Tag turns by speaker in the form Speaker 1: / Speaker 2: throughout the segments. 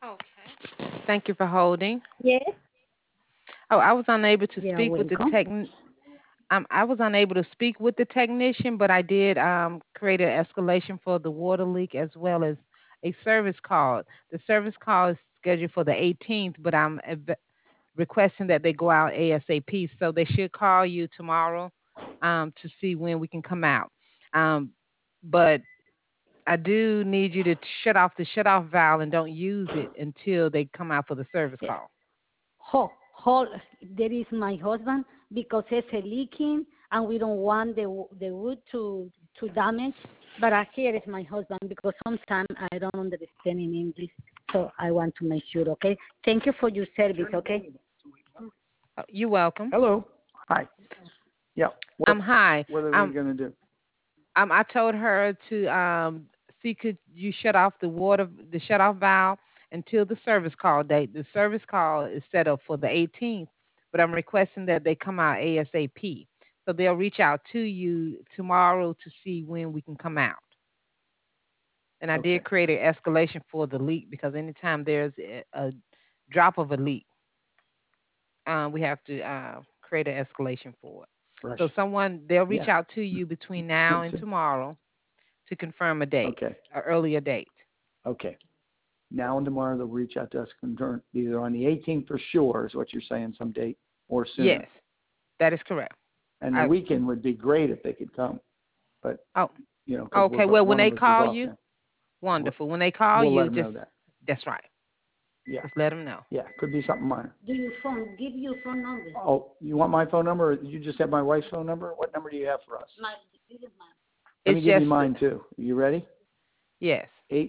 Speaker 1: Okay. Thank you for holding.
Speaker 2: Yes,
Speaker 1: Oh, I was unable to
Speaker 2: you're
Speaker 1: speak with the
Speaker 2: welcome.
Speaker 1: I was unable to speak with the technician, but I did create an escalation for the water leak as well as a service call. The service call is scheduled for the 18th, but I'm requesting that they go out ASAP. So they should call you tomorrow to see when we can come out. Um, but I do need you to shut off the shut off valve and don't use it until they come out for the service
Speaker 2: Yeah.
Speaker 1: call.
Speaker 2: Hold, there is my husband because it's a leaking and we don't want the wood to damage. But here is my husband because sometimes I don't understand in English, so I want to make sure. Okay, thank you for your service. Okay.
Speaker 1: You're welcome.
Speaker 3: Hello. Hi. Yeah.
Speaker 1: Hi.
Speaker 3: What are we
Speaker 1: Um,
Speaker 3: going to do?
Speaker 1: I told her to see could you shut off the shut off valve until the service call date. The service call is set up for the 18th, but I'm requesting that they come out ASAP. So they'll reach out to you tomorrow to see when we can come out. And I did
Speaker 3: Okay.
Speaker 1: create an escalation for the leak because anytime there's a drop of a leak, we have to create an escalation for it.
Speaker 3: Fresh.
Speaker 1: So they'll reach
Speaker 3: Yeah.
Speaker 1: out to you between now and tomorrow to confirm a date,
Speaker 3: Okay.
Speaker 1: an earlier date.
Speaker 3: Okay. Now and tomorrow they'll reach out to us either on the 18th for sure is what you're saying, some date, or sooner.
Speaker 1: Yes, that is correct.
Speaker 3: And the
Speaker 1: I,
Speaker 3: weekend would be great if they could come, but
Speaker 1: oh,
Speaker 3: because
Speaker 1: okay. Well, when
Speaker 3: one
Speaker 1: they
Speaker 3: of us is
Speaker 1: call
Speaker 3: off
Speaker 1: you,
Speaker 3: then. We'll,
Speaker 1: wonderful. When they call
Speaker 3: we'll let
Speaker 1: you,
Speaker 3: them know that.
Speaker 1: that's right.
Speaker 3: Yeah.
Speaker 1: Just let them know.
Speaker 3: Yeah. Could be something minor.
Speaker 2: Do your phone? Give your phone number.
Speaker 3: Oh, you want my phone number, or you just have my wife's phone number? What number do you have for us?
Speaker 2: My, this is my.
Speaker 3: Let
Speaker 1: It's
Speaker 3: me give you
Speaker 1: just
Speaker 3: mine too. You ready?
Speaker 1: yes.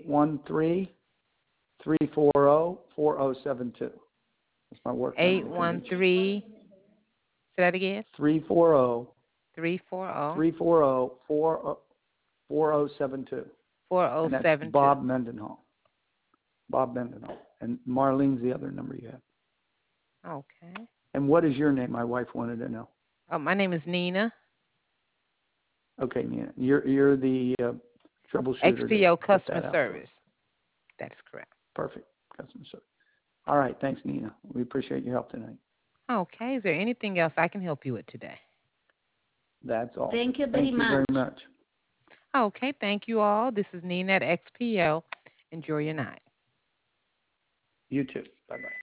Speaker 3: 813-340-4072. That's my work number.
Speaker 1: Eight
Speaker 3: You can
Speaker 1: one
Speaker 3: reach me.
Speaker 1: three. Say that again.
Speaker 3: 340
Speaker 1: 340
Speaker 3: 340 4072.
Speaker 1: four zero
Speaker 3: And that's
Speaker 1: seven two.
Speaker 3: Bob Mendenhall. Bob Mendenhall. And Marlene's the other number you have.
Speaker 1: Okay.
Speaker 3: And what is your name? My wife wanted to know.
Speaker 1: My name is Nina.
Speaker 3: Okay, Nina. You're the troubleshooter to
Speaker 1: XPO
Speaker 3: get
Speaker 1: customer
Speaker 3: that out to us.
Speaker 1: service. That is correct.
Speaker 3: Perfect. Customer service. All right. Thanks, Nina. We appreciate your help tonight.
Speaker 1: Okay. Is there anything else I can help you with today?
Speaker 3: That's all.
Speaker 2: Thank you very
Speaker 3: Thank you very
Speaker 2: much.
Speaker 3: much.
Speaker 1: Okay. Thank you all. This is Nina at XPO. Enjoy your night.
Speaker 3: You too. Bye-bye.